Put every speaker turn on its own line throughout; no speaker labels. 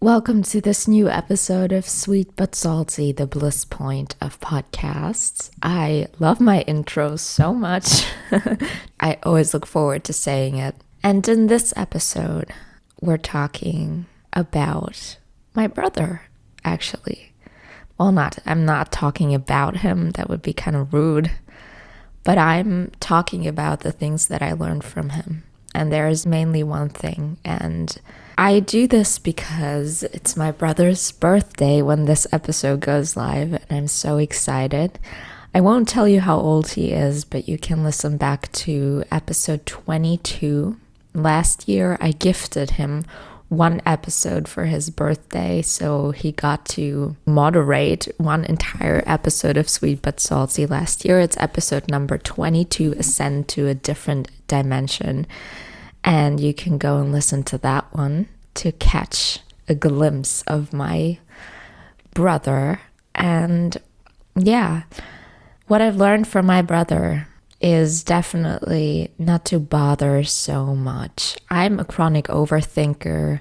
Welcome to this new episode of Sweet But Salty, the bliss point of podcasts. I love my intros so much. I always look forward to saying it. And in this episode, we're talking about my brother, actually. Well, I'm not talking about him. That would be kind of rude. But I'm talking about the things that I learned from him. And there is mainly one thing, and I do this because it's my brother's birthday when this episode goes live, and I'm so excited. I won't tell you how old he is, but you can listen back to episode 22. Last year, I gifted him one episode for his birthday, so he got to moderate one entire episode of Sweet But Salty last year. It's episode number 22, Ascend to a Different Dimension, and you can go and listen to that one to catch a glimpse of my brother. And yeah, what I've learned from my brother is definitely not to bother so much. I'm a chronic overthinker.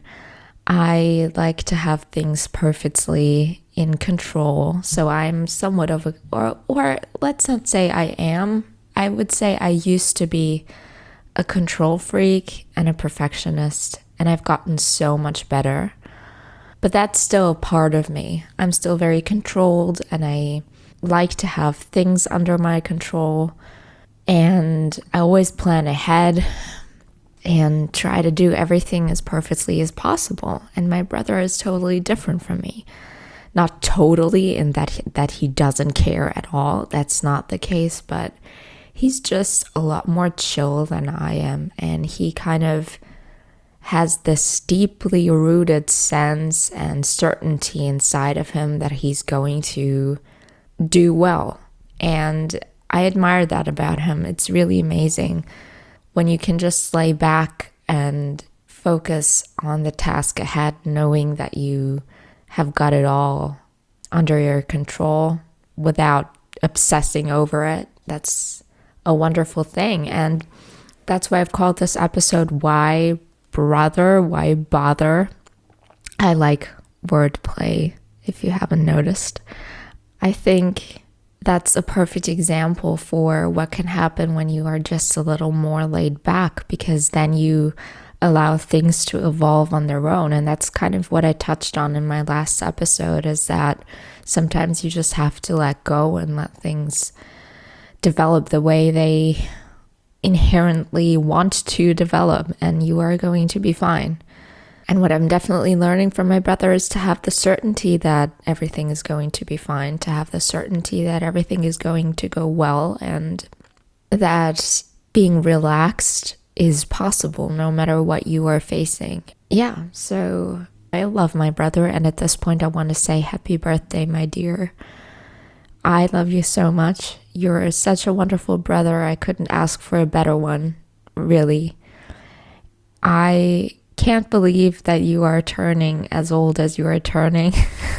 I like to have things perfectly in control. So I'm somewhat of a, or let's not say I am. I would say I used to be a control freak and a perfectionist, and I've gotten so much better. But that's still a part of me. I'm still very controlled, and I like to have things under my control. And I always plan ahead and try to do everything as perfectly as possible. And my brother is totally different from me. Not totally in that he doesn't care at all. That's not the case, but he's just a lot more chill than I am. And he kind of has this deeply rooted sense and certainty inside of him that he's going to do well. And I admire that about him. It's really amazing when you can just lay back and focus on the task ahead, knowing that you have got it all under your control without obsessing over it. That's a wonderful thing. And that's why I've called this episode Why Brother, Why Bother. I like wordplay, if you haven't noticed. I think that's a perfect example for what can happen when you are just a little more laid back, because then you allow things to evolve on their own. And that's kind of what I touched on in my last episode, is that sometimes you just have to let go and let things develop the way they inherently want to develop, and you are going to be fine. And what I'm definitely learning from my brother is to have the certainty that everything is going to be fine, to have the certainty that everything is going to go well, and that being relaxed is possible no matter what you are facing. Yeah, so I love my brother, and at this point I want to say happy birthday, my dear. I love you so much. You're such a wonderful brother. I couldn't ask for a better one, really. I can't believe that you are turning as old as you are turning.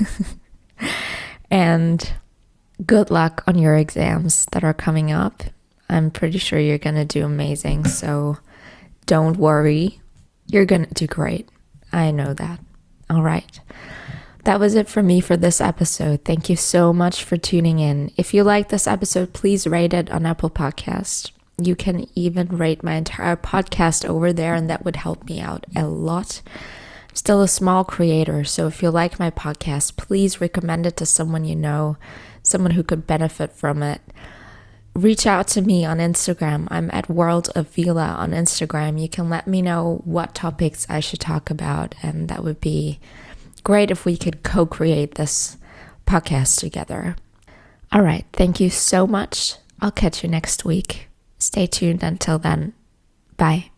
And good luck on your exams that are coming up. I'm pretty sure you're going to do amazing. So don't worry. You're going to do great. I know that. All right. That was it for me for this episode. Thank you so much for tuning in. If you like this episode, please rate it on Apple Podcasts. You can even rate my entire podcast over there, and that would help me out a lot. I'm still a small creator, so if you like my podcast, please recommend it to someone you know, someone who could benefit from it. Reach out to me on Instagram. I'm at World of Vila on Instagram. You can let me know what topics I should talk about, and that would be great if we could co-create this podcast together. All right, thank you so much. I'll catch you next week. Stay tuned until then. Bye.